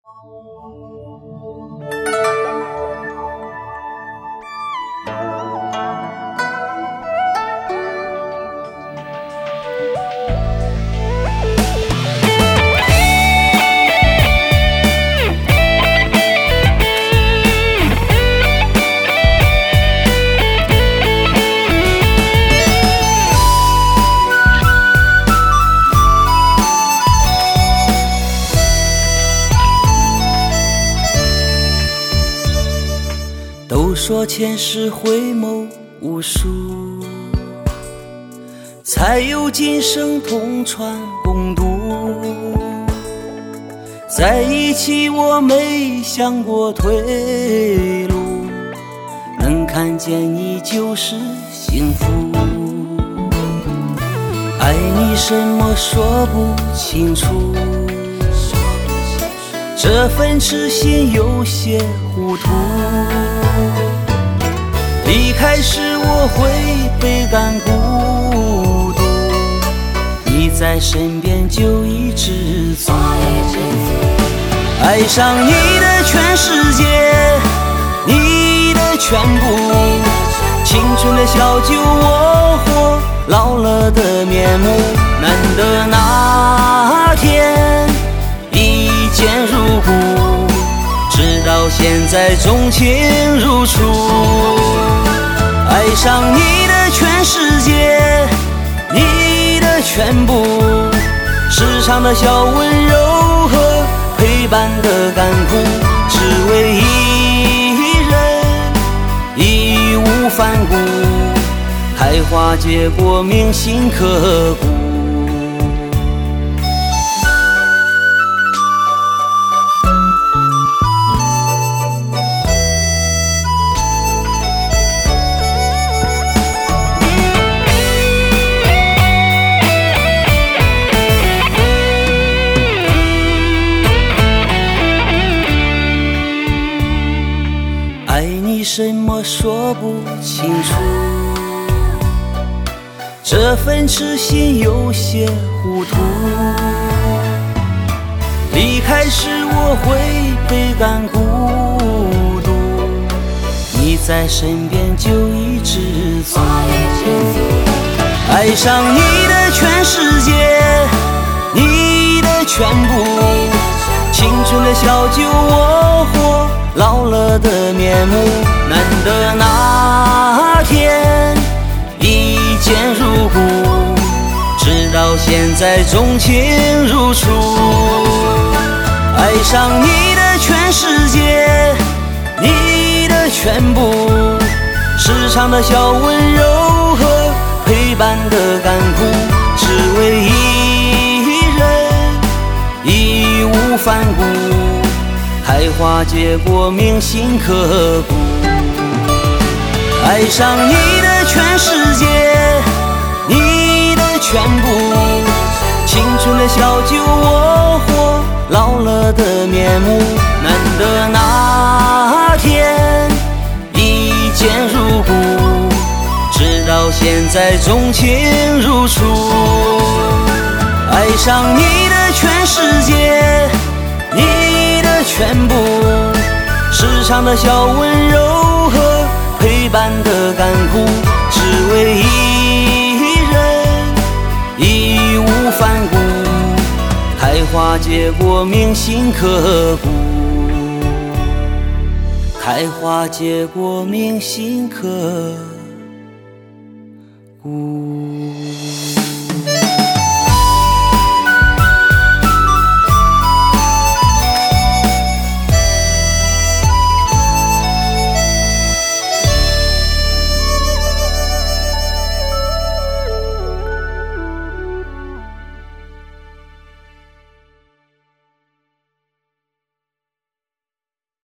都说前世回眸无数，才有今生同船共度。在一起我没想过退路，能看见你就是幸福。爱你什么说不清楚，这份痴心有些糊涂。离开时我会倍感孤独，你在身边就已知足。爱上你的全世界，你的全部，青春的小酒窝或老了的面目，难得那天一见如故，直到现在钟情如初。爱上你的全世界，你的全部，时常的小温柔和陪伴的甘苦，只为一人义无反顾，开花结果铭心刻骨。爱你什么说不清楚，这份痴心有些糊涂。离开时我会倍感孤独，你在身边就已知足。爱上你的全世界，你的全部，青春的小酒窝或老了的面目，难得那天一见如故，直到现在钟情如初。爱上你的全世界，你的全部，时常的小温柔和陪伴的甘苦，只为一人义无反顾，开花结果铭心刻骨。爱上你的全世界，你的全部，青春的小酒窝或老了的面目，难得那天一见如故，直到现在钟情如初。爱上你的全世界，你的全部，时常的小温柔和陪伴的甘苦，只为一人义无反顾，开花结果铭心刻骨，开花结果铭心刻骨。